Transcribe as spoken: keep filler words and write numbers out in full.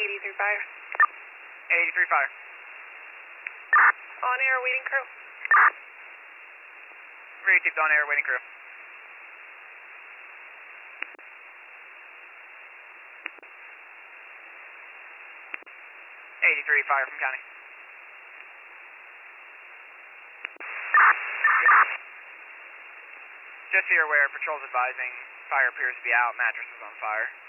eighty-three fire. eighty-three fire. On air, waiting crew. Received on air, waiting crew. eighty-three fire from county. Just so you're aware, patrol's advising fire appears to be out, mattress is on fire.